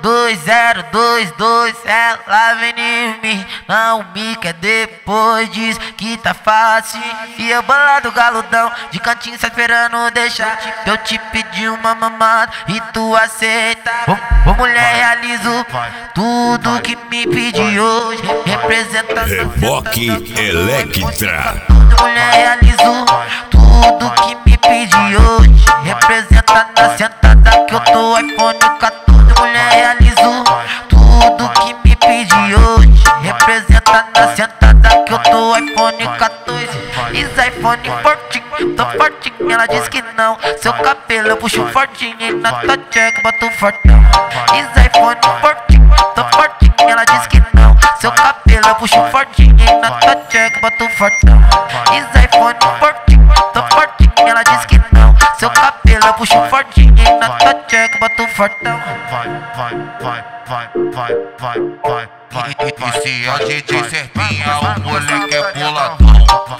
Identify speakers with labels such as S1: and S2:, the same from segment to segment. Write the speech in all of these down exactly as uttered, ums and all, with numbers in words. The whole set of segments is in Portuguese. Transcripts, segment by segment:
S1: dois zero dois dois, ela vem em mim, não me quer depois diz que tá fácil. E eu bolado galudão, de cantinho só esperando deixar eu te pedir uma mamada e tu aceita. Ô, ô mulher, realizo tudo que me pedi hoje, representa
S2: Reboque Electra.
S1: Mulher, realizo tudo que me pedi hoje, representa na sentada que eu tô iPhone quatorze. Mulher, realizo tudo que me pedi hoje, representa na sentada que eu tô iPhone quatorze. Is iPhone fortinho, tô fortinho, ela diz que não. Seu cabelo eu puxo fortinho e na tua check boto fortão. Is iPhone fortinho, tô fortinho, ela diz que não. Seu cabelo eu puxo fortinho e na tua check boto fortão. Is iPhone fortinho, tô fortinho, ela diz que não. Seu cabelo eu puxo fortinho e na tua check boto fortão.
S3: Vai, vai, vai, vai, vai, vai, vai. E, e, e se é D J Serpinha, o moleque é boladão.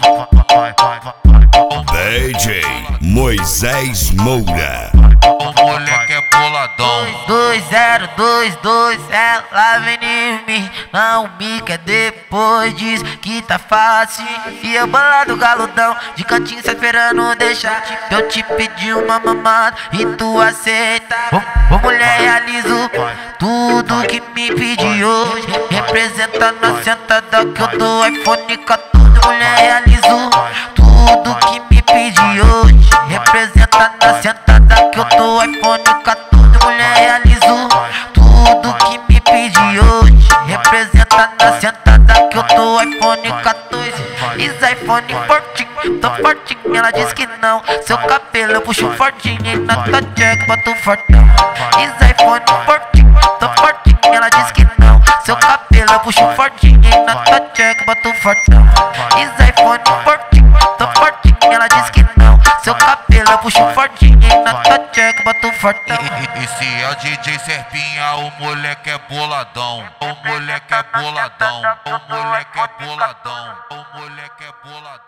S2: D J Moisés Moura.
S3: O moleque é boladão.
S1: dois zero dois dois, ela vem em mim, não me quer depois diz que tá fácil. E eu bolado galudão, de cantinho só esperando deixar eu te pedir uma mamada e tu aceita. Ô, ô mulher, realizo tudo que me pedi hoje, representa na sentada que eu dou iPhone quatorze. Mulher, realizo tudo que me pedi hoje, representa na sentada que eu dou iPhone quatorze. Mulher, realizo tudo que me pedi hoje, representa na sentada que eu dou iPhone quatorze. Is iPhone fortinho, tô fortinho, ela diz que não. Seu cabelo eu puxo fortinho e na tua check boto fortão. Is iPhone fortinho, tô fortinho, ela diz que não. Seu cabelo eu puxo fortinho e na tua check boto fortão. Is iPhone fortinho, tô fortinho, ela diz que não. Seu cabelo eu puxo fortinho e na tua check boto fortão.
S3: E, e, e se é D J Serpinha, o moleque é boladão. O moleque é boladão. O moleque é boladão. O moleque é boladão.